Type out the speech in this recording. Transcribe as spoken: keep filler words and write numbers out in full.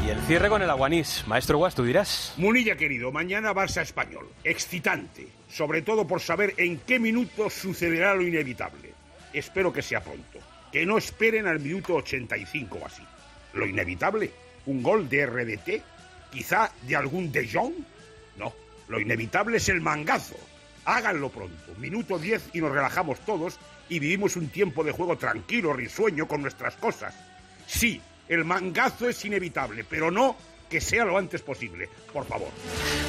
Y el cierre con el Aguanís. Maestro Guas, tú dirás. Munilla, querido, mañana Barça Español. Excitante. Sobre todo por saber en qué minuto sucederá lo inevitable. Espero que sea pronto. Que no esperen al minuto ochenta y cinco o así. Lo inevitable, un gol de R D T, quizá de algún De Jong. No, lo inevitable es el mangazo. Háganlo pronto, minuto diez y nos relajamos todos y vivimos un tiempo de juego tranquilo, risueño con nuestras cosas. Sí, el mangazo es inevitable, pero no que sea lo antes posible, por favor.